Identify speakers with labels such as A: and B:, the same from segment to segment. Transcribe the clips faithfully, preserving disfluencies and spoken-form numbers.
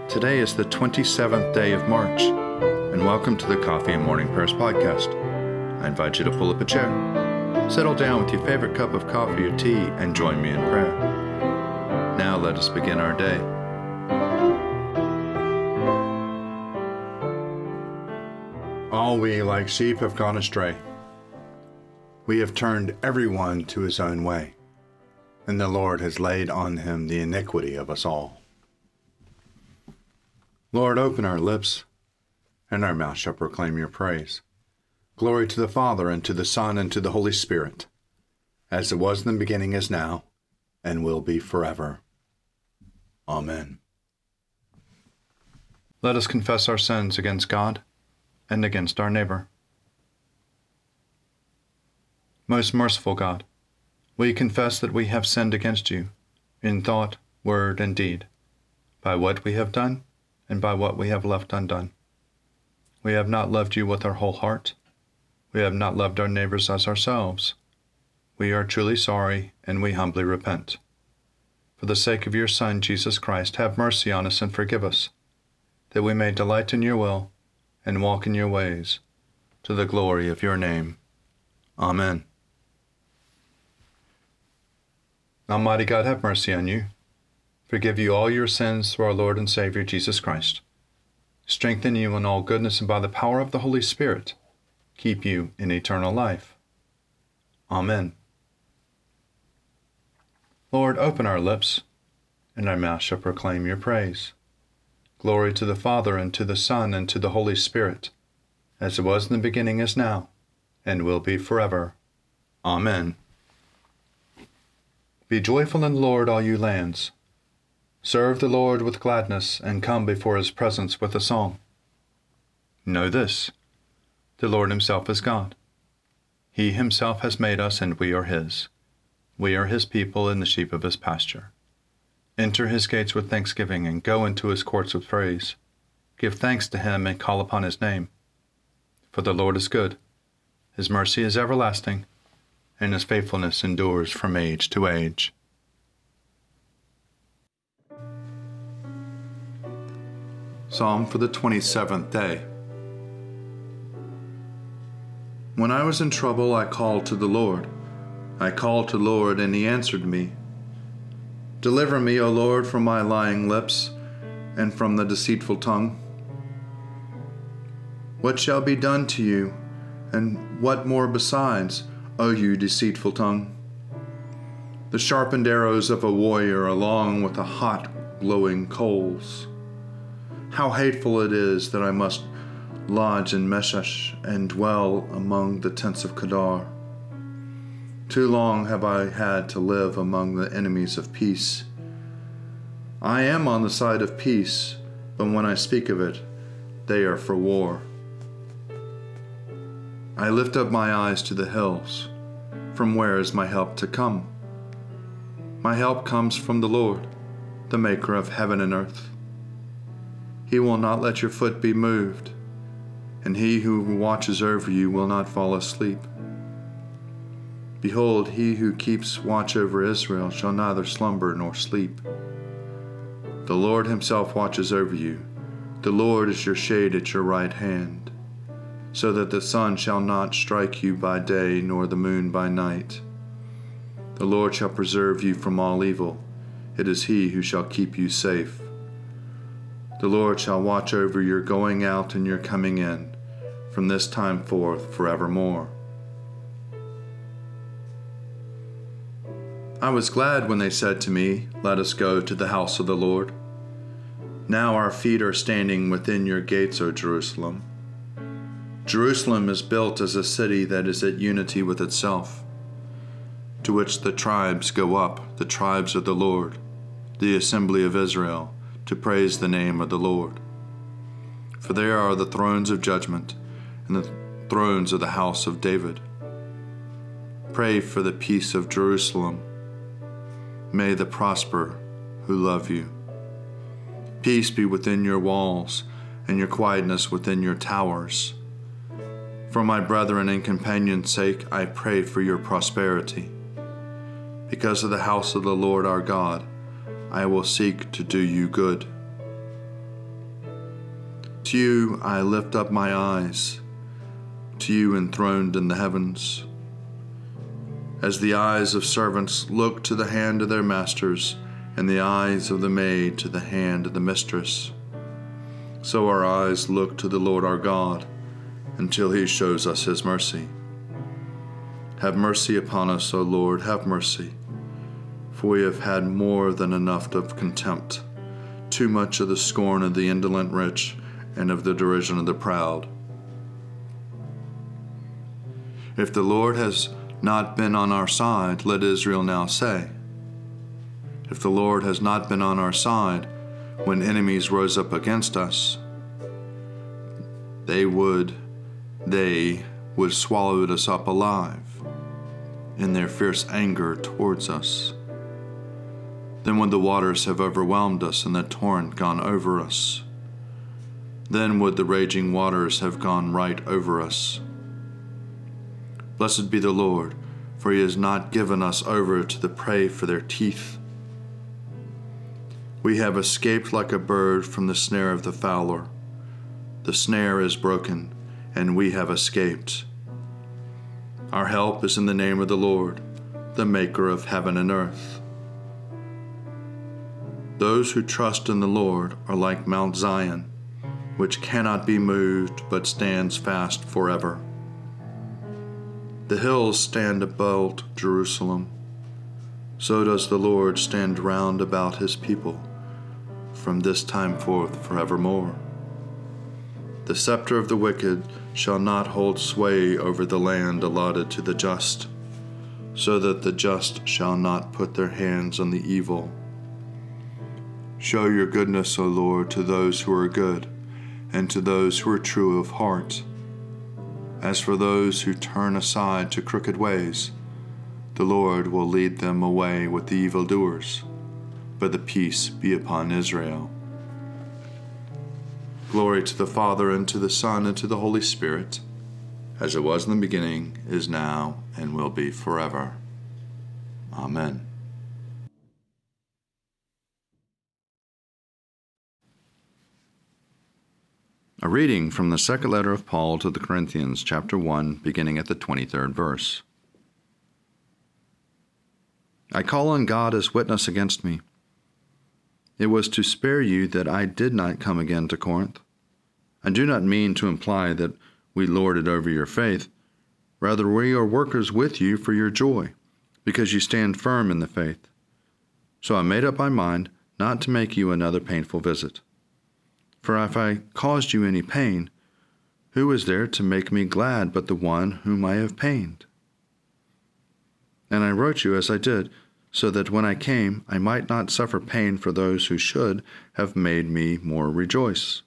A: Today is the twenty-seventh day of March, and welcome to the Coffee and Morning Prayers podcast. I invite you to pull up a chair, settle down with your favorite cup of coffee or tea, and join me in prayer. Now let us begin our day. All we like sheep have gone astray. We have turned everyone to his own way, and the Lord has laid on him the iniquity of us all. Lord, open our lips, and our mouth shall proclaim your praise. Glory to the Father, and to the Son, and to the Holy Spirit, as it was in the beginning, is now, and will be forever. Amen. Let us confess our sins against God and against our neighbor. Most merciful God, we confess that we have sinned against you in thought, word, and deed, by what we have done and by what we have left undone. We have not loved you with our whole heart. We have not loved our neighbors as ourselves. We are truly sorry, and we humbly repent. For the sake of your Son, Jesus Christ, have mercy on us and forgive us, that we may delight in your will and walk in your ways, to the glory of your name. Amen. Almighty God, have mercy on you, forgive you all your sins through our Lord and Savior Jesus Christ, strengthen you in all goodness, and by the power of the Holy Spirit, keep you in eternal life. Amen. Lord, open our lips, and our mouth shall proclaim your praise. Glory to the Father, and to the Son, and to the Holy Spirit, as it was in the beginning, is now, and will be forever. Amen. Be joyful in the Lord, all you lands. Serve the Lord with gladness, and come before his presence with a song. Know this, the Lord himself is God. He himself has made us, and we are his. We are his people and the sheep of his pasture. Enter his gates with thanksgiving, and go into his courts with praise. Give thanks to him, and call upon his name. For the Lord is good. His mercy is everlasting, and his faithfulness endures from age to age. Psalm for the twenty-seventh day. When I was in trouble, I called to the Lord. I called to the Lord, and he answered me. Deliver me, O Lord, from my lying lips, and from the deceitful tongue. What shall be done to you, and what more besides, O you deceitful tongue? The sharpened arrows of a warrior, along with the hot, glowing coals. How hateful it is that I must lodge in Meshesh and dwell among the tents of Kedar. Too long have I had to live among the enemies of peace. I am on the side of peace, but when I speak of it, they are for war. I lift up my eyes to the hills. From where is my help to come? My help comes from the Lord, the maker of heaven and earth. He will not let your foot be moved, and he who watches over you will not fall asleep. Behold, he who keeps watch over Israel shall neither slumber nor sleep. The Lord himself watches over you. The Lord is your shade at your right hand, so that the sun shall not strike you by day, nor the moon by night. The Lord shall preserve you from all evil. It is he who shall keep you safe. The Lord shall watch over your going out and your coming in, from this time forth forevermore. I was glad when they said to me, Let us go to the house of the Lord. Now our feet are standing within your gates, O Jerusalem. Jerusalem is built as a city that is at unity with itself, to which the tribes go up, the tribes of the Lord, the assembly of Israel, to praise the name of the Lord. For there are the thrones of judgment, and the thrones of the house of David. Pray for the peace of Jerusalem. May they prosper who love you. Peace be within your walls, and your quietness within your towers. For my brethren and companions' sake, I pray for your prosperity. Because of the house of the Lord our God, I will seek to do you good. To you I lift up my eyes, to you enthroned in the heavens. As the eyes of servants look to the hand of their masters, and the eyes of the maid to the hand of the mistress, so our eyes look to the Lord our God, until he shows us his mercy. Have mercy upon us, O Lord, have mercy, for we have had more than enough of contempt, too much of the scorn of the indolent rich, and of the derision of the proud. If the Lord has not been on our side, let Israel now say. If the Lord has not been on our side, when enemies rose up against us, they would, they would swallow us up alive in their fierce anger towards us. Then would the waters have overwhelmed us and the torrent gone over us. Then would the raging waters have gone right over us. Blessed be the Lord, for he has not given us over to the prey for their teeth. We have escaped like a bird from the snare of the fowler. The snare is broken, and we have escaped. Our help is in the name of the Lord, the maker of heaven and earth. Those who trust in the Lord are like Mount Zion, which cannot be moved but stands fast forever. The hills stand about Jerusalem. So does the Lord stand round about his people, from this time forth forevermore. The scepter of the wicked shall not hold sway over the land allotted to the just, so that the just shall not put their hands on the evil. Show your goodness, O Lord, to those who are good, and to those who are true of heart. As for those who turn aside to crooked ways, the Lord will lead them away with the evildoers, but the peace be upon Israel. Glory to the Father, and to the Son, and to the Holy Spirit, as it was in the beginning, is now, and will be forever. Amen. A reading from the second letter of Paul to the Corinthians, chapter one, beginning at the twenty-third verse. I call on God as witness against me. It was to spare you that I did not come again to Corinth. I do not mean to imply that we lord it over your faith. Rather, we are workers with you for your joy, because you stand firm in the faith. So I made up my mind not to make you another painful visit. For if I caused you any pain, who is there to make me glad but the one whom I have pained? And I wrote you as I did, so that when I came I might not suffer pain for those who should have made me more rejoice.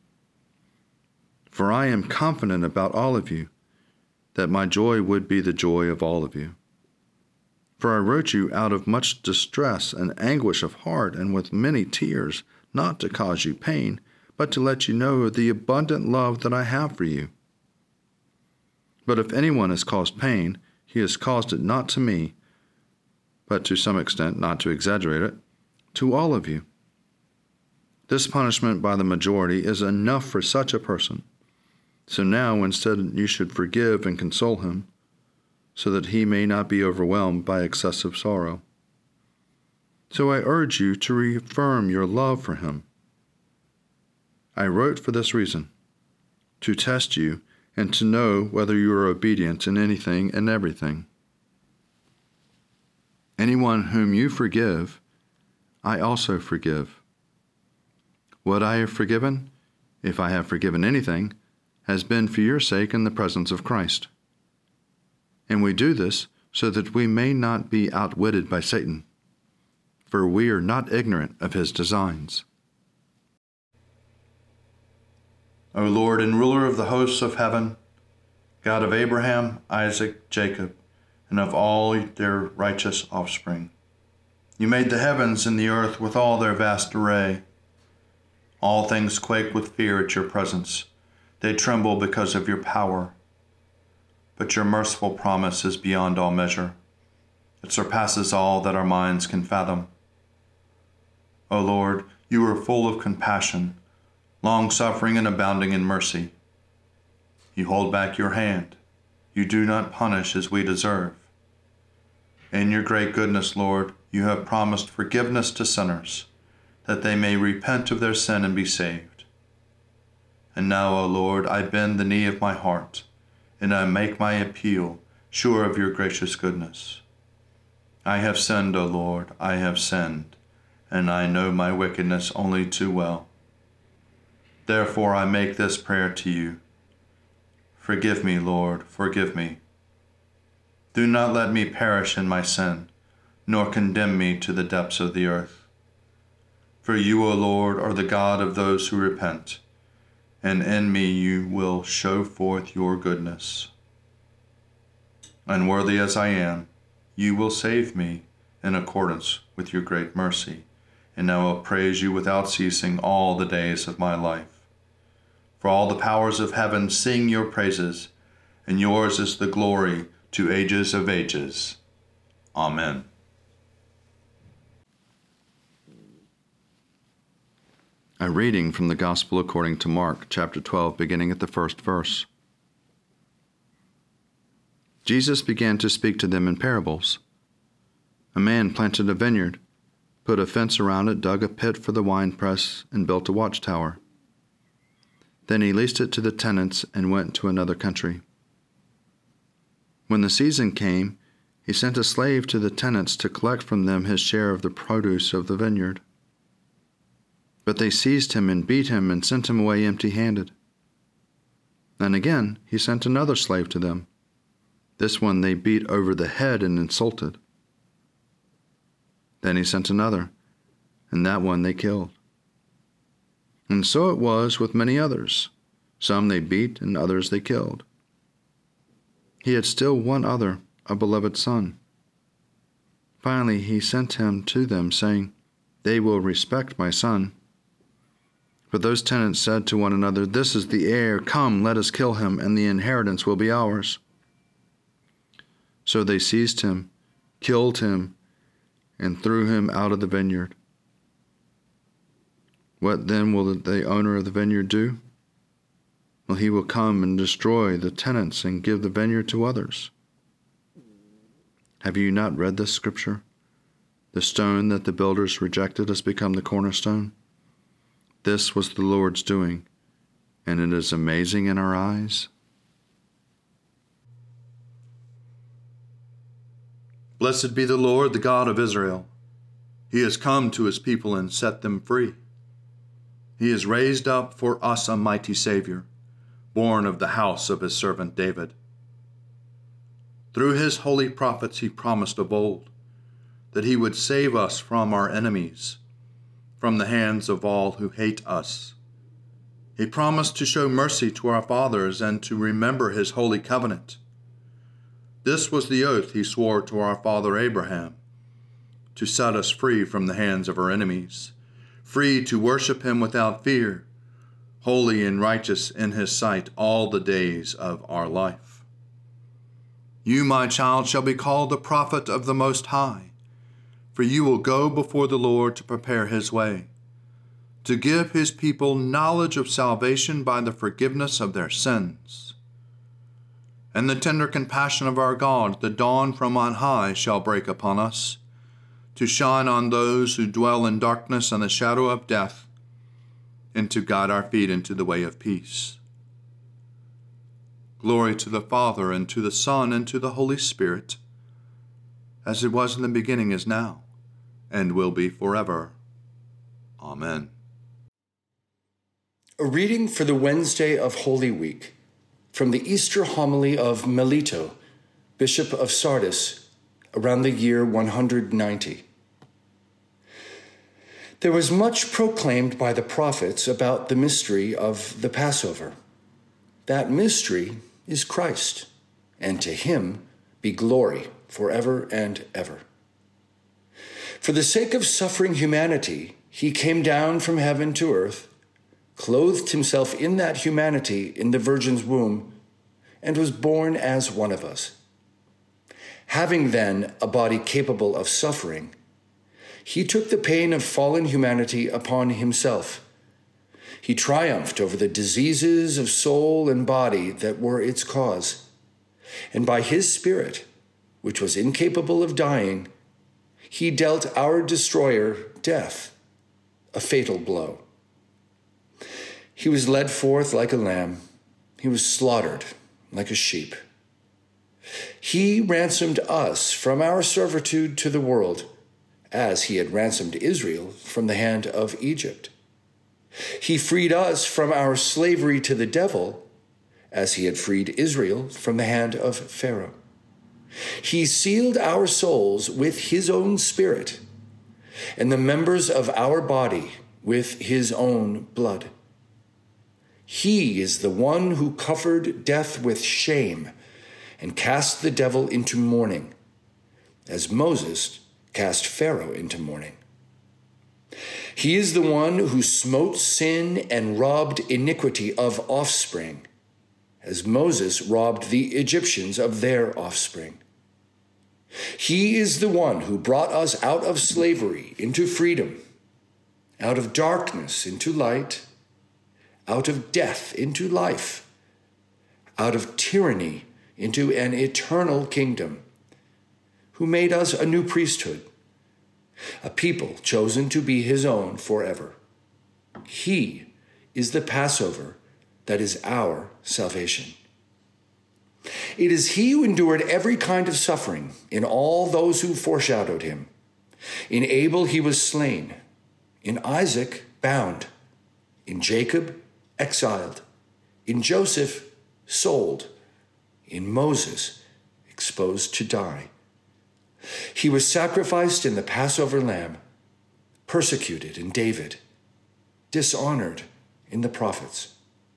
A: For I am confident about all of you, that my joy would be the joy of all of you. For I wrote you out of much distress and anguish of heart and with many tears, not to cause you pain, but to let you know of the abundant love that I have for you. But if anyone has caused pain, he has caused it not to me, but to some extent, not to exaggerate it, to all of you. This punishment by the majority is enough for such a person. So now, instead, you should forgive and console him, so that he may not be overwhelmed by excessive sorrow. So I urge you to reaffirm your love for him. I wrote for this reason, to test you and to know whether you are obedient in anything and everything. Anyone whom you forgive, I also forgive. What I have forgiven, if I have forgiven anything, has been for your sake in the presence of Christ. And we do this so that we may not be outwitted by Satan, for we are not ignorant of his designs. O Lord and ruler of the hosts of heaven, God of Abraham, Isaac, Jacob, and of all their righteous offspring, you made the heavens and the earth with all their vast array. All things quake with fear at your presence. They tremble because of your power. But your merciful promise is beyond all measure. It surpasses all that our minds can fathom. O Lord, you are full of compassion, long-suffering and abounding in mercy. You hold back your hand. You do not punish as we deserve. In your great goodness, Lord, you have promised forgiveness to sinners, that they may repent of their sin and be saved. And now, O Lord, I bend the knee of my heart, and I make my appeal, sure of your gracious goodness. I have sinned, O Lord, I have sinned, and I know my wickedness only too well. Therefore I make this prayer to you. Forgive me, Lord, forgive me. Do not let me perish in my sin, nor condemn me to the depths of the earth. For you, O Lord, are the God of those who repent, and in me you will show forth your goodness. Unworthy as I am, you will save me in accordance with your great mercy, and I will praise you without ceasing all the days of my life. For all the powers of heaven sing your praises, and yours is the glory to ages of ages. Amen. A reading from the Gospel according to Mark, chapter twelve, beginning at the first verse. Jesus began to speak to them in parables. A man planted a vineyard, put a fence around it, dug a pit for the winepress, and built a watchtower. Then he leased it to the tenants and went to another country. When the season came, he sent a slave to the tenants to collect from them his share of the produce of the vineyard. But they seized him and beat him and sent him away empty-handed. And again he sent another slave to them. This one they beat over the head and insulted. Then he sent another, and that one they killed. And so it was with many others. Some they beat, and others they killed. He had still one other, a beloved son. Finally he sent him to them, saying, "They will respect my son." But those tenants said to one another, "This is the heir. Come, let us kill him, and the inheritance will be ours." So they seized him, killed him, and threw him out of the vineyard. What then will the owner of the vineyard do? Well, he will come and destroy the tenants and give the vineyard to others. Have you not read this scripture? The stone that the builders rejected has become the cornerstone. This was the Lord's doing, and it is amazing in our eyes. Blessed be the Lord, the God of Israel. He has come to his people and set them free. He has raised up for us a mighty Savior, born of the house of his servant David. Through his holy prophets he promised of old that he would save us from our enemies, from the hands of all who hate us. He promised to show mercy to our fathers and to remember his holy covenant. This was the oath he swore to our father Abraham, to set us free from the hands of our enemies, free to worship him without fear, holy and righteous in his sight all the days of our life. You, my child, shall be called the prophet of the Most High, for you will go before the Lord to prepare his way, to give his people knowledge of salvation by the forgiveness of their sins. And the tender compassion of our God, the dawn from on high, shall break upon us, to shine on those who dwell in darkness and the shadow of death, and to guide our feet into the way of peace. Glory to the Father, and to the Son, and to the Holy Spirit, as it was in the beginning, is now, and will be forever. Amen.
B: A reading for the Wednesday of Holy Week from the Easter homily of Melito, Bishop of Sardis, around the year one hundred ninety. There was much proclaimed by the prophets about the mystery of the Passover. That mystery is Christ, and to him be glory forever and ever. For the sake of suffering humanity, he came down from heaven to earth, clothed himself in that humanity in the Virgin's womb, and was born as one of us. Having then a body capable of suffering, he took the pain of fallen humanity upon himself, He triumphed over the diseases of soul and body that were its cause. And by his Spirit, which was incapable of dying, he dealt our destroyer, death, a fatal blow. He was led forth like a lamb. He was slaughtered like a sheep. He ransomed us from our servitude to the world, as he had ransomed Israel from the hand of Egypt. He freed us from our slavery to the devil, as he had freed Israel from the hand of Pharaoh. He sealed our souls with his own Spirit, and the members of our body with his own blood. He is the one who covered death with shame and cast the devil into mourning, as Moses cast Pharaoh into mourning. He is the one who smote sin and robbed iniquity of offspring, as Moses robbed the Egyptians of their offspring. He is the one who brought us out of slavery into freedom, out of darkness into light, out of death into life, out of tyranny into an eternal kingdom, who made us a new priesthood, a people chosen to be his own forever. He is the Passover that is our salvation. It is he who endured every kind of suffering in all those who foreshadowed him. In Abel he was slain, in Isaac bound, in Jacob exiled, in Joseph sold, in Moses exposed to die. He was sacrificed in the Passover lamb, persecuted in David, dishonored in the prophets.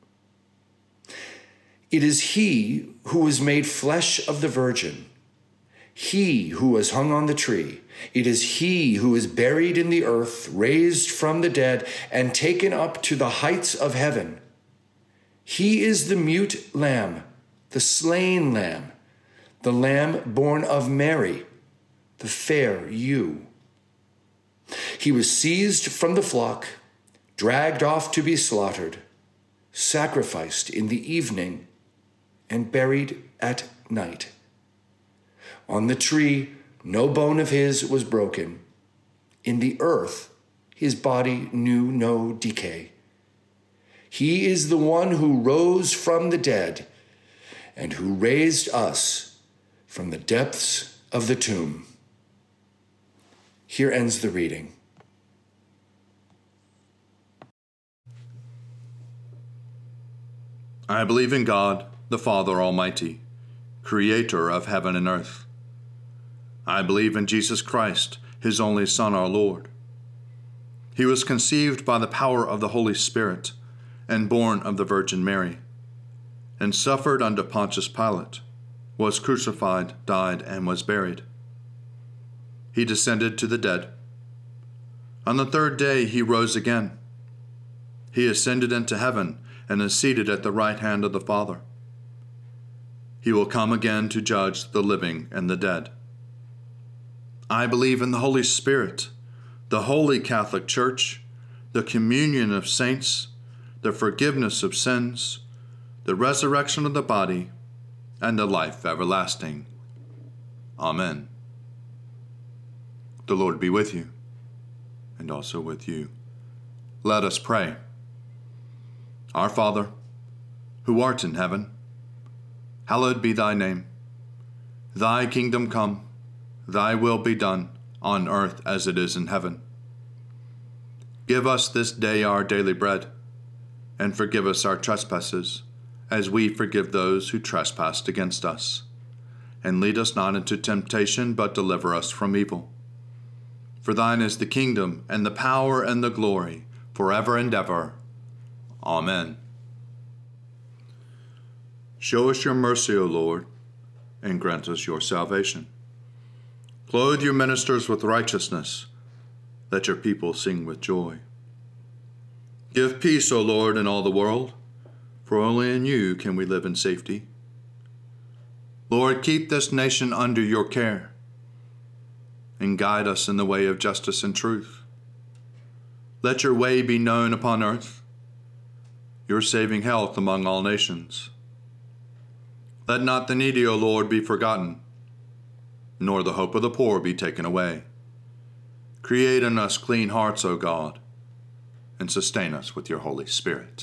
B: It is he who was made flesh of the virgin, he who was hung on the tree. It is he who is buried in the earth, raised from the dead, and taken up to the heights of heaven. He is the mute lamb, the slain lamb, the lamb born of Mary, the fair ewe. He was seized from the flock, dragged off to be slaughtered, sacrificed in the evening, and buried at night. On the tree, no bone of his was broken. In the earth, his body knew no decay. He is the one who rose from the dead and who raised us from the depths of the tomb. Here ends the reading.
A: I believe in God, the Father Almighty, creator of heaven and earth. I believe in Jesus Christ, his only Son, our Lord. He was conceived by the power of the Holy Spirit and born of the Virgin Mary, and suffered under Pontius Pilate, was crucified, died, and was buried. He descended to the dead. On the third day he rose again. He ascended into heaven and is seated at the right hand of the Father. He will come again to judge the living and the dead. I believe in the Holy Spirit, the Holy Catholic Church, the communion of saints, the forgiveness of sins, the resurrection of the body, and the life everlasting. Amen. The Lord be with you, and also with you. Let us pray. Our Father, who art in heaven, hallowed be thy name. Thy kingdom come, thy will be done, on earth as it is in heaven. Give us this day our daily bread, and forgive us our trespasses, as we forgive those who trespass against us. And lead us not into temptation, but deliver us from evil. For thine is the kingdom, and the power, and the glory, forever and ever. Amen. Show us your mercy, O Lord, and grant us your salvation. Clothe your ministers with righteousness. Let your people sing with joy. Give peace, O Lord, in all the world, for only in you can we live in safety. Lord, keep this nation under your care, and guide us in the way of justice and truth. Let your way be known upon earth, your saving health among all nations. Let not the needy, O Lord, be forgotten, nor the hope of the poor be taken away. Create in us clean hearts, O God, and sustain us with your Holy Spirit.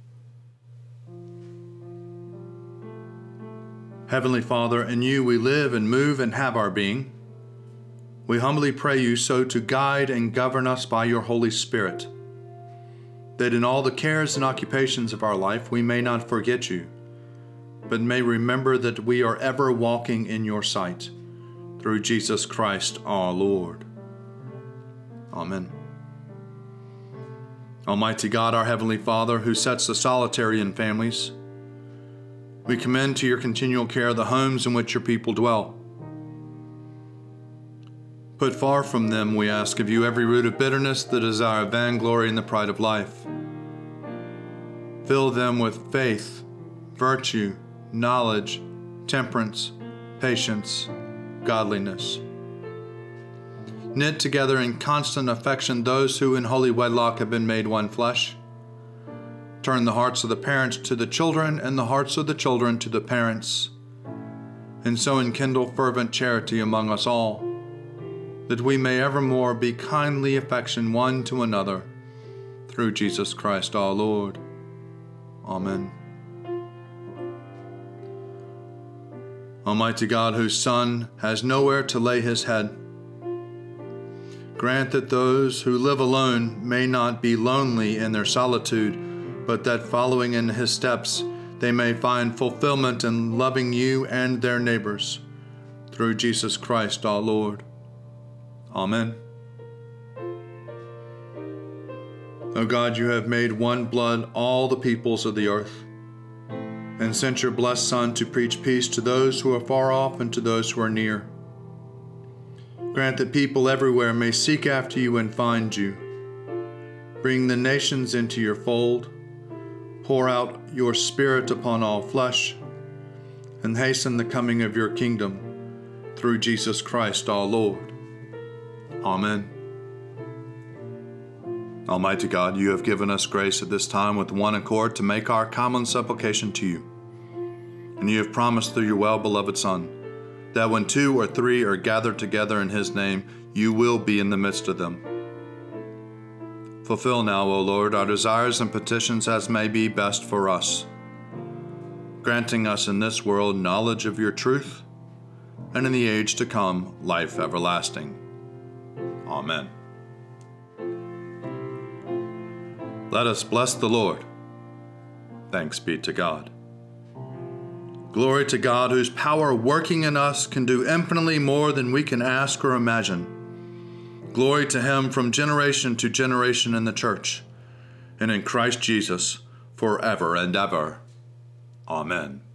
A: Heavenly Father, in you we live and move and have our being. We humbly pray you so to guide and govern us by your Holy Spirit, that in all the cares and occupations of our life we may not forget you, but may remember that we are ever walking in your sight, through Jesus Christ our Lord. Amen. Almighty God, our Heavenly Father, who sets the solitary in families, we commend to your continual care the homes in which your people dwell. Put far from them, we ask of you, every root of bitterness, the desire of vainglory, and the pride of life. Fill them with faith, virtue, knowledge, temperance, patience, godliness. Knit together in constant affection those who in holy wedlock have been made one flesh. Turn the hearts of the parents to the children, and the hearts of the children to the parents, and so enkindle fervent charity among us all, that we may evermore be kindly affection one to another, through Jesus Christ our Lord. Amen. Almighty God, whose Son has nowhere to lay his head, grant that those who live alone may not be lonely in their solitude, but that following in his steps, they may find fulfillment in loving you and their neighbors, through Jesus Christ our Lord. Amen. O God, you have made one blood all the peoples of the earth, and sent your blessed Son to preach peace to those who are far off and to those who are near. Grant that people everywhere may seek after you and find you. Bring the nations into your fold. Pour out your Spirit upon all flesh, and hasten the coming of your kingdom, through Jesus Christ our Lord. Amen. Almighty God, you have given us grace at this time with one accord to make our common supplication to you. And you have promised through your well-beloved Son, that when two or three are gathered together in his name, you will be in the midst of them. Fulfill now, O Lord, our desires and petitions as may be best for us, granting us in this world knowledge of your truth, and in the age to come, life everlasting. Amen. Let us bless the Lord. Thanks be to God. Glory to God, whose power working in us can do infinitely more than we can ask or imagine. Glory to him from generation to generation in the church, and in Christ Jesus forever and ever. Amen.